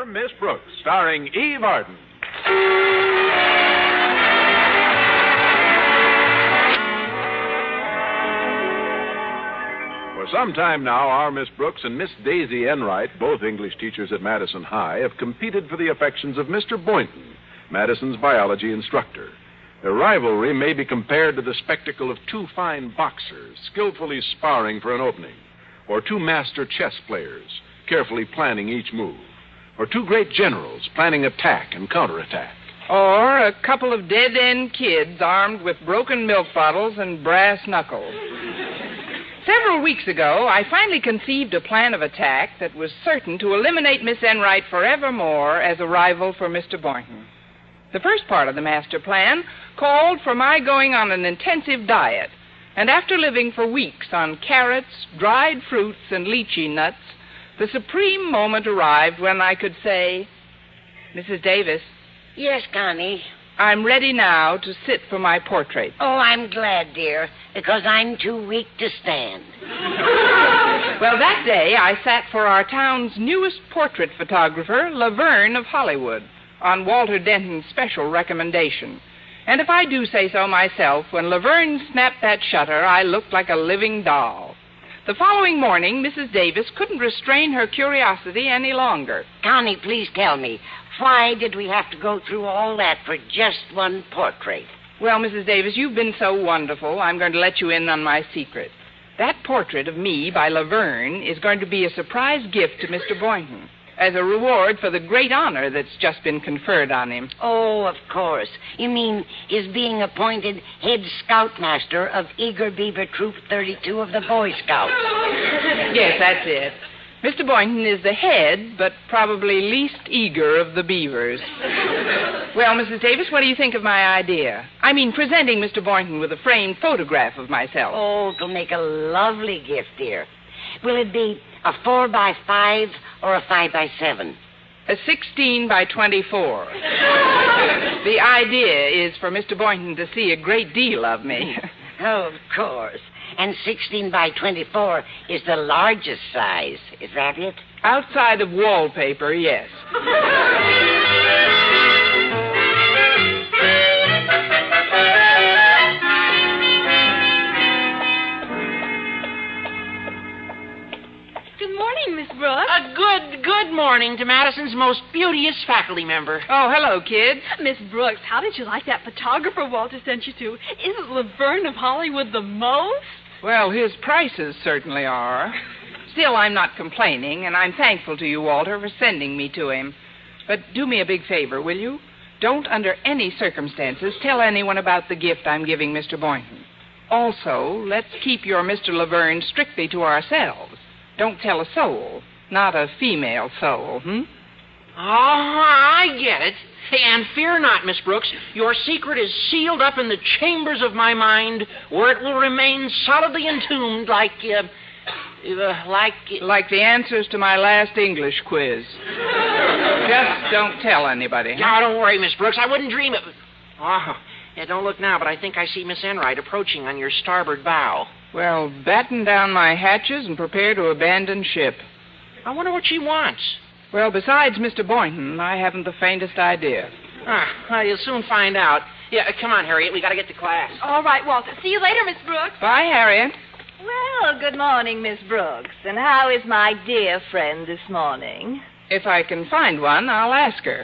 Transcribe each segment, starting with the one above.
Miss Brooks, starring Eve Arden. For some time now, our Miss Brooks and Miss Daisy Enright, both English teachers at Madison High, have competed for the affections of Mr. Boynton, Madison's biology instructor. Their rivalry may be compared to the spectacle of two fine boxers skillfully sparring for an opening, or two master chess players carefully planning each move, or two great generals planning attack and counterattack. Or a couple of dead-end kids armed with broken milk bottles and brass knuckles. Several weeks ago, I finally conceived a plan of attack that was certain to eliminate Miss Enright forevermore as a rival for Mr. Boynton. The first part of the master plan called for my going on an intensive diet, and after living for weeks on carrots, dried fruits, and lychee nuts, the supreme moment arrived when I could say, Mrs. Davis. Yes, Connie? I'm ready now to sit for my portrait. Oh, I'm glad, dear, because I'm too weak to stand. Well, that day I sat for our town's newest portrait photographer, Laverne of Hollywood, on Walter Denton's special recommendation. And if I do say so myself, when Laverne snapped that shutter, I looked like a living doll. The following morning, Mrs. Davis couldn't restrain her curiosity any longer. Connie, please tell me, why did we have to go through all that for just one portrait? Well, Mrs. Davis, you've been so wonderful, I'm going to let you in on my secret. That portrait of me by Laverne is going to be a surprise gift to Mr. Boynton, as a reward for the great honor that's just been conferred on him. Oh, of course. You mean his being appointed head scoutmaster of Eager Beaver Troop 32 of the Boy Scouts. Yes, that's it. Mr. Boynton is the head, but probably least eager of the beavers. Well, Mrs. Davis, what do you think of my idea? I mean, presenting Mr. Boynton with a framed photograph of myself. Oh, it'll make a lovely gift, dear. Will it be a 4x5 or a 5x7? A 16 by 24. The idea is for Mr. Boynton to see a great deal of me. Oh, of course. And 16 by 24 is the largest size. Is that it? Outside of wallpaper, yes. Good morning, Miss Brooks. Good morning to Madison's most beauteous faculty member. Oh, hello, kids. Miss Brooks, how did you like that photographer Walter sent you to? Isn't Laverne of Hollywood the most? Well, his prices certainly are. Still, I'm not complaining, and I'm thankful to you, Walter, for sending me to him. But do me a big favor, will you? Don't, under any circumstances, tell anyone about the gift I'm giving Mr. Boynton. Also, let's keep your Mr. Laverne strictly to ourselves. Don't tell a soul, not a female soul, Oh, I get it. And fear not, Miss Brooks. Your secret is sealed up in the chambers of my mind, where it will remain solidly entombed like the answers to my last English quiz. Just don't tell anybody. Huh? No, don't worry, Miss Brooks. I wouldn't dream of... Oh, yeah, don't look now, but I think I see Miss Enright approaching on your starboard bow. Well, batten down my hatches and prepare to abandon ship. I wonder what she wants. Well, besides Mr. Boynton, I haven't the faintest idea. Well, you'll soon find out. Yeah, come on, Harriet. We got to get to class. All right, Walter. See you later, Miss Brooks. Bye, Harriet. Well, good morning, Miss Brooks. And how is my dear friend this morning? If I can find one, I'll ask her.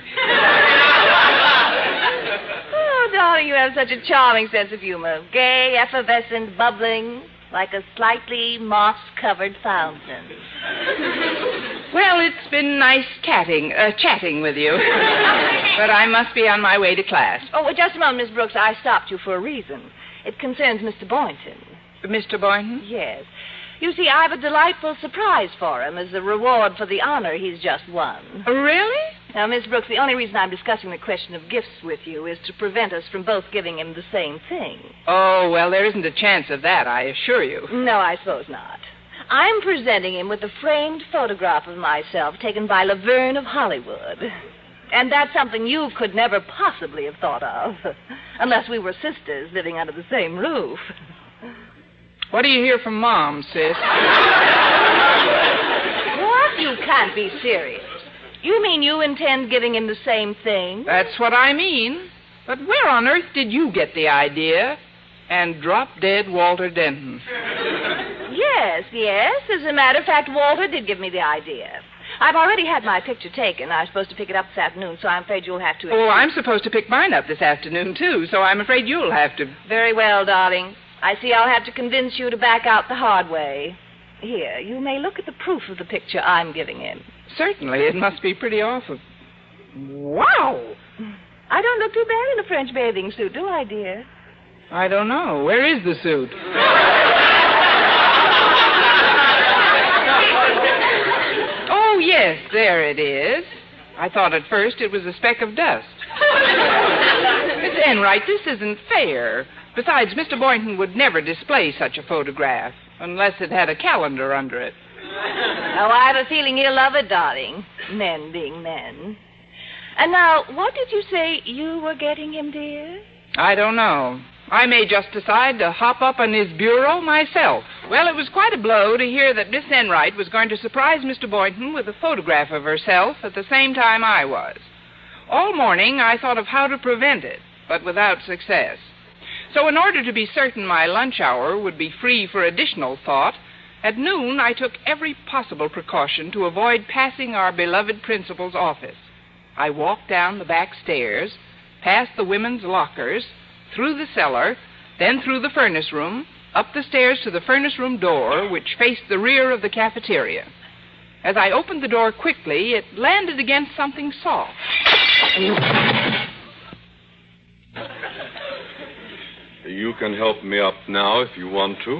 Oh, darling, you have such a charming sense of humor. Gay, effervescent, bubbling, like a slightly moss-covered fountain. Well, it's been nice chatting with you. But I must be on my way to class. Oh, well, just a moment, Miss Brooks. I stopped you for a reason. It concerns Mr. Boynton. Mr. Boynton? Yes. You see, I have a delightful surprise for him as a reward for the honor he's just won. Really? Now, Miss Brooks, the only reason I'm discussing the question of gifts with you is to prevent us from both giving him the same thing. Oh, well, there isn't a chance of that, I assure you. No, I suppose not. I'm presenting him with a framed photograph of myself taken by Laverne of Hollywood. And that's something you could never possibly have thought of, unless we were sisters living under the same roof. What do you hear from Mom, sis? What? You can't be serious. You mean you intend giving him the same thing? That's what I mean. But where on earth did you get the idea and drop dead Walter Denton? Yes. As a matter of fact, Walter did give me the idea. I've already had my picture taken. I'm supposed to pick it up this afternoon, so I'm afraid you'll have to... Oh, I'm supposed to pick mine up this afternoon, too, so I'm afraid you'll have to... Very well, darling. I see I'll have to convince you to back out the hard way. Here, you may look at the proof of the picture I'm giving him. Certainly. It must be pretty awful. Wow! I don't look too bad in a French bathing suit, do I, dear? I don't know. Where is the suit? Oh, yes, there it is. I thought at first it was a speck of dust. Miss Enright, this isn't fair. Besides, Mr. Boynton would never display such a photograph unless it had a calendar under it. Oh, I have a feeling he'll love it, darling. Men being men. And now, what did you say you were getting him, dear? I don't know. I may just decide to hop up on his bureau myself. Well, it was quite a blow to hear that Miss Enright was going to surprise Mr. Boynton with a photograph of herself at the same time I was. All morning I thought of how to prevent it, but without success. So in order to be certain my lunch hour would be free for additional thought, at noon I took every possible precaution to avoid passing our beloved principal's office. I walked down the back stairs, past the women's lockers, through the cellar, then through the furnace room, up the stairs to the furnace room door, which faced the rear of the cafeteria. As I opened the door quickly, it landed against something soft. You can help me up now if you want to.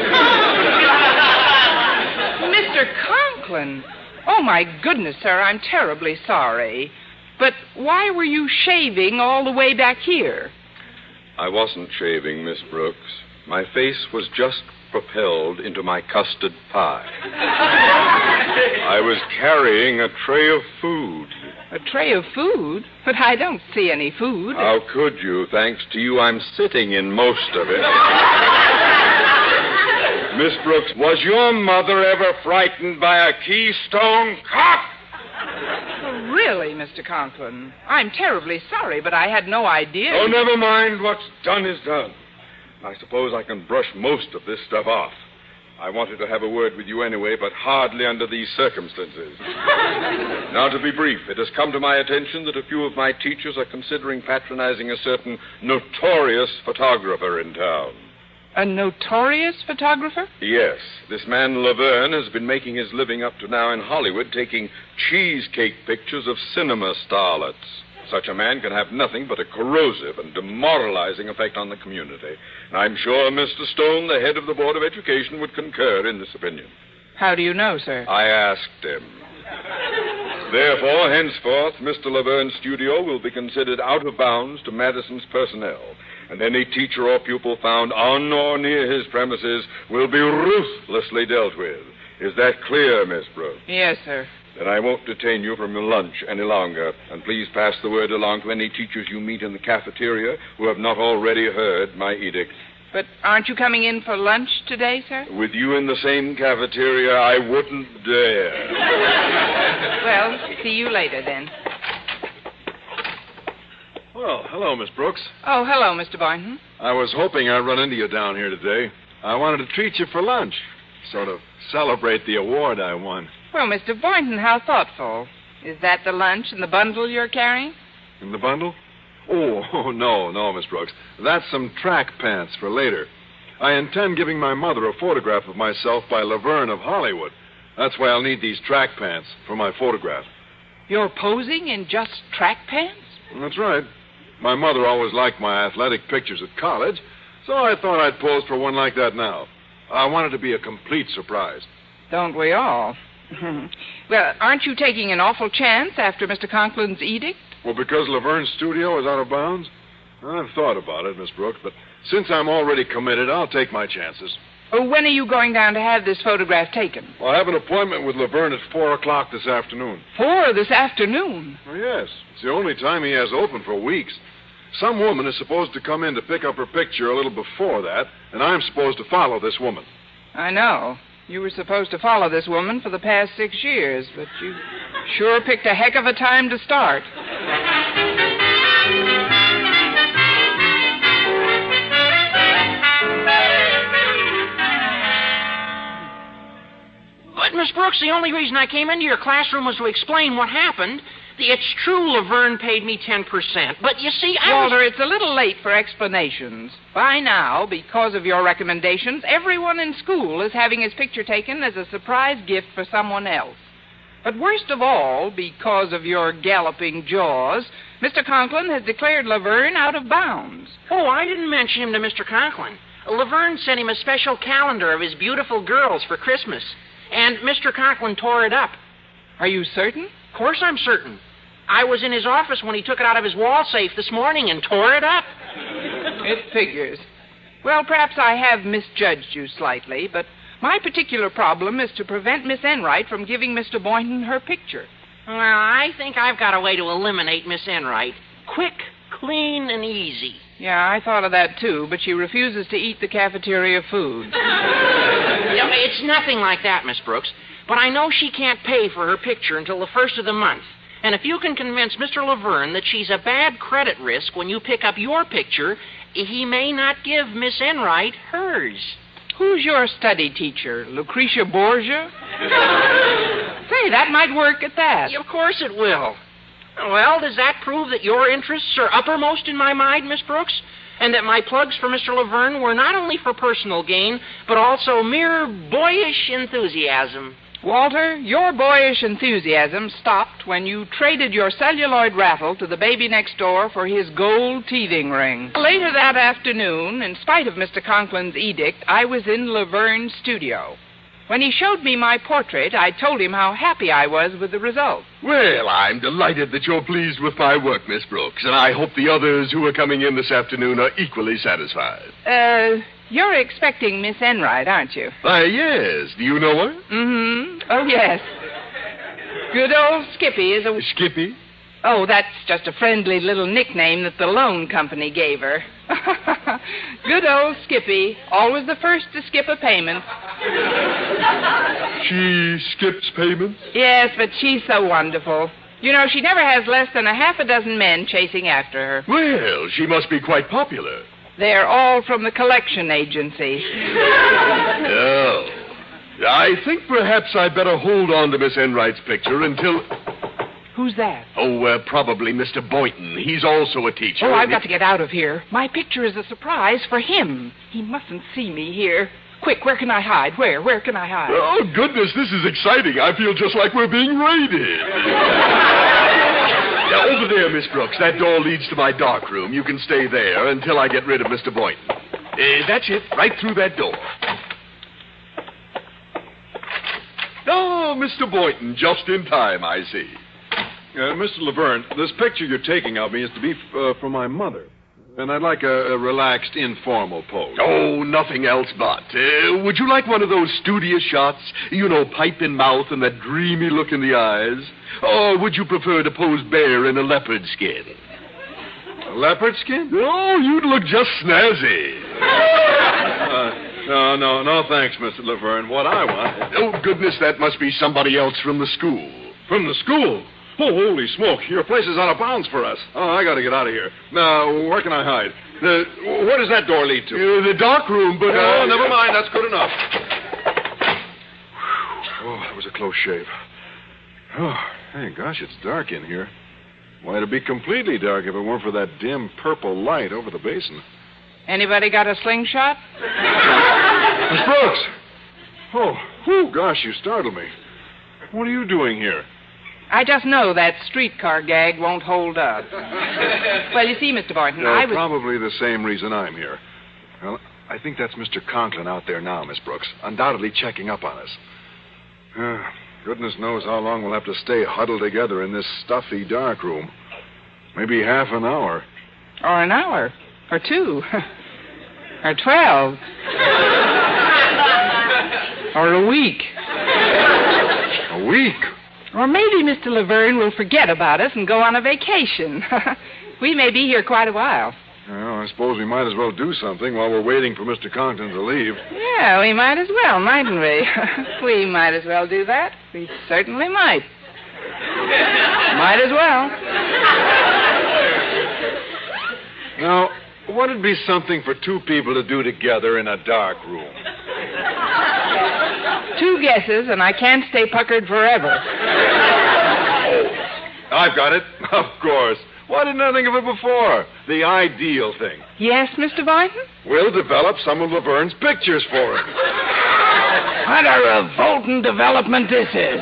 Mr. Conklin! Oh, my goodness, sir, I'm terribly sorry. But why were you shaving all the way back here? I wasn't shaving, Miss Brooks. My face was just propelled into my custard pie. I was carrying a tray of food. A tray of food? But I don't see any food. How could you? Thanks to you, I'm sitting in most of it. Miss Brooks, was your mother ever frightened by a Keystone Cop? Really, Mr. Conklin, I'm terribly sorry, but I had no idea. Oh, never mind. What's done is done. I suppose I can brush most of this stuff off. I wanted to have a word with you anyway, but hardly under these circumstances. Now, to be brief, it has come to my attention that a few of my teachers are considering patronizing a certain notorious photographer in town. A notorious photographer? Yes. This man Laverne has been making his living up to now in Hollywood, taking cheesecake pictures of cinema starlets. Such a man can have nothing but a corrosive and demoralizing effect on the community. And I'm sure Mr. Stone, the head of the Board of Education, would concur in this opinion. How do you know, sir? I asked him. Therefore, henceforth, Mr. Laverne's studio will be considered out of bounds to Madison's personnel, and any teacher or pupil found on or near his premises will be ruthlessly dealt with. Is that clear, Miss Brooks? Yes, sir. Then I won't detain you from your lunch any longer. And please pass the word along to any teachers you meet in the cafeteria who have not already heard my edict. But aren't you coming in for lunch today, sir? With you in the same cafeteria, I wouldn't dare. Well, see you later, then. Well, hello, Miss Brooks. Oh, hello, Mr. Boynton. I was hoping I'd run into you down here today. I wanted to treat you for lunch. Sort of celebrate the award I won. Well, Mr. Boynton, how thoughtful. Is that the lunch and the bundle you're carrying? In the bundle? Oh, no, Miss Brooks. That's some track pants for later. I intend giving my mother a photograph of myself by Laverne of Hollywood. That's why I'll need these track pants for my photograph. You're posing in just track pants? That's right. My mother always liked my athletic pictures at college, so I thought I'd pose for one like that now. I wanted to be a complete surprise. Don't we all? Well, aren't you taking an awful chance after Mr. Conklin's edict? Well, because Laverne's studio is out of bounds? I've thought about it, Miss Brooks, but since I'm already committed, I'll take my chances. Oh, when are you going down to have this photograph taken? Well, I have an appointment with Laverne at 4 o'clock this afternoon. 4 this afternoon? Oh, yes. It's the only time he has open for weeks. Some woman is supposed to come in to pick up her picture a little before that, and I'm supposed to follow this woman. I know. You were supposed to follow this woman for the past 6 years, but you Sure picked a heck of a time to start. But, Miss Brooks, the only reason I came into your classroom was to explain what happened. It's true Laverne paid me 10%. But, you see, Walter, it's a little late for explanations. By now, because of your recommendations, everyone in school is having his picture taken as a surprise gift for someone else. But worst of all, because of your galloping jaws, Mr. Conklin has declared Laverne out of bounds. Oh, I didn't mention him to Mr. Conklin. Laverne sent him a special calendar of his beautiful girls for Christmas. And Mr. Conklin tore it up. Are you certain? Of course I'm certain. I was in his office when he took it out of his wall safe this morning and tore it up. It figures. Well, perhaps I have misjudged you slightly, but my particular problem is to prevent Miss Enright from giving Mr. Boynton her picture. Well, I think I've got a way to eliminate Miss Enright. Quick, clean, and easy. Yeah, I thought of that, too, but she refuses to eat the cafeteria food. No, it's nothing like that, Miss Brooks. But I know she can't pay for her picture until the first of the month. And if you can convince Mr. Laverne that she's a bad credit risk when you pick up your picture, he may not give Miss Enright hers. Who's your study teacher, Lucretia Borgia? Say, that might work at that. Of course it will. Well, does that prove that your interests are uppermost in my mind, Miss Brooks? And that my plugs for Mr. Laverne were not only for personal gain, but also mere boyish enthusiasm? Walter, your boyish enthusiasm stopped when you traded your celluloid rattle to the baby next door for his gold teething ring. Later that afternoon, in spite of Mr. Conklin's edict, I was in Laverne's studio. When he showed me my portrait, I told him how happy I was with the result. Well, I'm delighted that you're pleased with my work, Miss Brooks, and I hope the others who are coming in this afternoon are equally satisfied. You're expecting Miss Enright, aren't you? Yes. Do you know her? Mm-hmm. Oh, yes. Good old Skippy is a... Skippy? Oh, that's just a friendly little nickname that the loan company gave her. Good old Skippy, always the first to skip a payment. She skips payments? Yes, but she's so wonderful. You know, she never has less than a half a dozen men chasing after her. Well, she must be quite popular. They're all from the collection agency. Oh. I think perhaps I'd better hold on to Miss Enright's picture until... Who's that? Oh, probably Mr. Boynton. He's also a teacher. Oh, I've got to get out of here. My picture is a surprise for him. He mustn't see me here. Quick, where can I hide? Where can I hide? Oh, goodness, this is exciting. I feel just like we're being raided. Now, over there, Miss Brooks. That door leads to my dark room. You can stay there until I get rid of Mr. Boynton. That's it, right through that door. Oh, Mr. Boynton, just in time, I see. Mr. Laverne, this picture you're taking of me is to be for my mother. And I'd like a relaxed, informal pose. Oh, nothing else but. Would you like one of those studious shots? You know, pipe in mouth and that dreamy look in the eyes? Or would you prefer to pose bare in a leopard skin? A leopard skin? Oh, you'd look just snazzy. No, thanks, Mr. Laverne. What I want... Oh, goodness, that must be somebody else from the school. From the school? Oh, holy smoke. Your place is out of bounds for us. Oh, I got to get out of here. Now, where can I hide? Where does that door lead to? The dark room, but... Oh, never mind. That's good enough. Oh, that was a close shave. Oh, hey, gosh, it's dark in here. Why, it'd be completely dark if it weren't for that dim purple light over the basin. Anybody got a slingshot? Miss Brooks! Oh, gosh, you startled me. What are you doing here? I just know that streetcar gag won't hold up. Well, you see, Mr. Boynton, I was... Probably the same reason I'm here. Well, I think that's Mr. Conklin out there now, Miss Brooks, undoubtedly checking up on us. Goodness knows how long we'll have to stay huddled together in this stuffy dark room. Maybe half an hour. Or an hour. Or 2. Or 12. Or a week. A week? Or maybe Mr. Laverne will forget about us and go on a vacation. We may be here quite a while. Well, I suppose we might as well do something while we're waiting for Mr. Conklin to leave. Yeah, we might as well, mightn't we? We might as well do that. We certainly might. Might as well. Now, what'd be something for two people to do together in a dark room? 2 guesses, and I can't stay puckered forever. I've got it. Of course. Why didn't I think of it before? The ideal thing. Yes, Mr. Boynton? We'll develop some of Laverne's pictures for him. What a revolting development this is.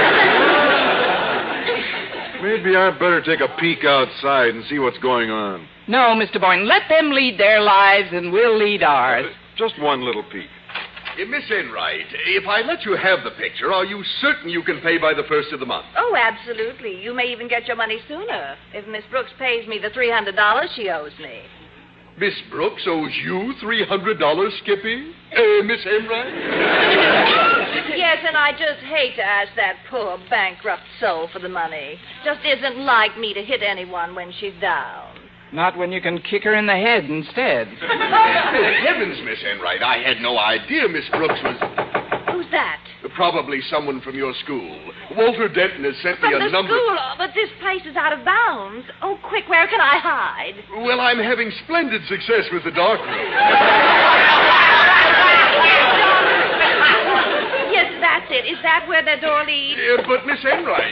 Maybe I'd better take a peek outside and see what's going on. No, Mr. Boynton, let them lead their lives and we'll lead ours. Just one little peek. Miss Enright, if I let you have the picture, are you certain you can pay by the 1st of the month? Oh, absolutely. You may even get your money sooner if Miss Brooks pays me the $300 she owes me. Miss Brooks owes you $300, Skippy? Miss Enright? Yes, and I just hate to ask that poor bankrupt soul for the money. Just isn't like me to hit anyone when she's down. Not when you can kick her in the head instead. Good heavens, Miss Enright, I had no idea Miss Brooks was... Who's that? Probably someone from your school. Walter Denton has sent me a From the number... school? Oh, but this place is out of bounds. Oh, quick, where can I hide? Well, I'm having splendid success with the dark room. Yes, that's it. Is that where the door leads? But Miss Enright...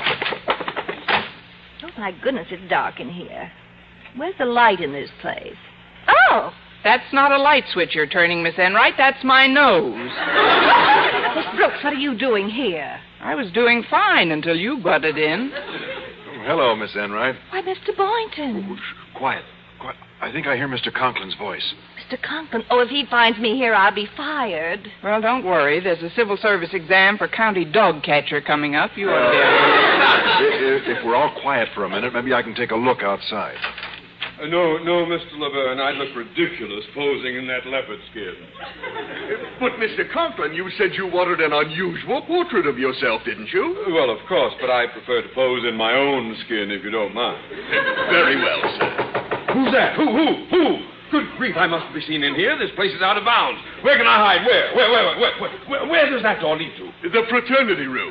Oh, my goodness, it's dark in here. Where's the light in this place? Oh! That's not a light switch you're turning, Miss Enright. That's my nose. Miss Brooks, what are you doing here? I was doing fine until you butted in. Oh, hello, Miss Enright. Why, Mr. Boynton. Quiet. I think I hear Mr. Conklin's voice. Mr. Conklin. Oh, if he finds me here, I'll be fired. Well, don't worry. There's a civil service exam for county dog catcher coming up. You ought to be able to... If we're all quiet for a minute, maybe I can take a look outside. No, Mr. Laverne. I'd look ridiculous posing in that leopard skin. But, Mr. Conklin, you said you wanted an unusual portrait of yourself, didn't you? Well, of course, but I prefer to pose in my own skin, if you don't mind. Very well, sir. Who's that? Who? Good grief, I mustn't be seen in here. This place is out of bounds. Where can I hide? Where does that door lead to? The fraternity room.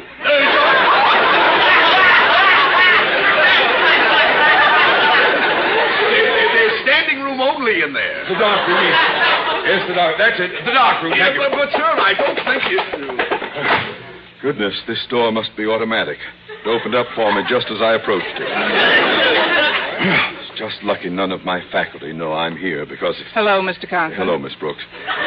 There's standing room only in there. The dark room. Yes, the dark. That's it. The dark room. Yeah, but, sir, I don't think it... Goodness, this door must be automatic. It opened up for me just as I approached it. It's just lucky none of my faculty know I'm here because... Hello, Mr. Conklin. Hello, Miss Brooks.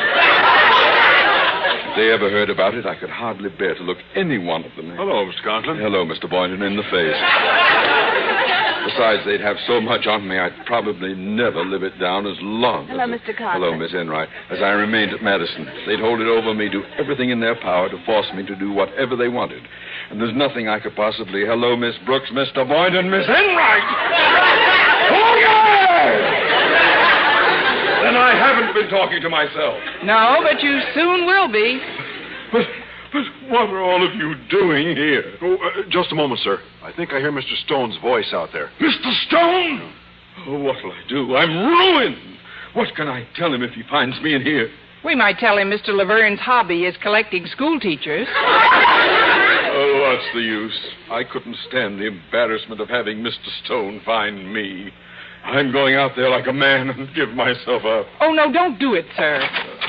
If they ever heard about it, I could hardly bear to look any one of them. Hello, Mr. Conklin. Hello, Mr. Boynton, in the face. Besides, they'd have so much on me, I'd probably never live it down as long Hello, as... Mr. Conklin. Hello, Miss Enright. As I remained at Madison, they'd hold it over me, do everything in their power to force me to do whatever they wanted. And there's nothing I could possibly... Hello, Miss Brooks, Mr. Boynton, Miss Enright! Oh, yes! Then I haven't been talking to myself. No, but you soon will be. But what are all of you doing here? Oh, just a moment, sir. I think I hear Mr. Stone's voice out there. Mr. Stone! Oh, what'll I do? I'm ruined. What can I tell him if he finds me in here? We might tell him Mr. Laverne's hobby is collecting school teachers. Oh, what's the use? I couldn't stand the embarrassment of having Mr. Stone find me. I'm going out there like a man and give myself up. Oh, no, don't do it, sir.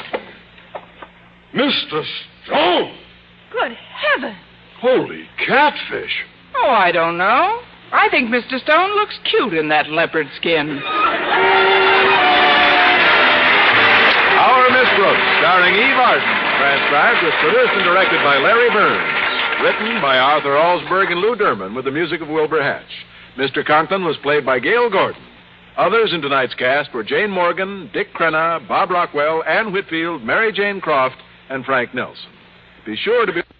Mr. Stone! Good heaven. Holy catfish. Oh, I don't know. I think Mr. Stone looks cute in that leopard skin. Our Miss Brooks, starring Eve Arden, transcribed, was produced and directed by Larry Burns. Written by Arthur Alsberg and Lou Derman with the music of Wilbur Hatch. Mr. Conklin was played by Gail Gordon. Others in tonight's cast were Jane Morgan, Dick Crenna, Bob Rockwell, Ann Whitfield, Mary Jane Croft, and Frank Nelson. Be sure to be...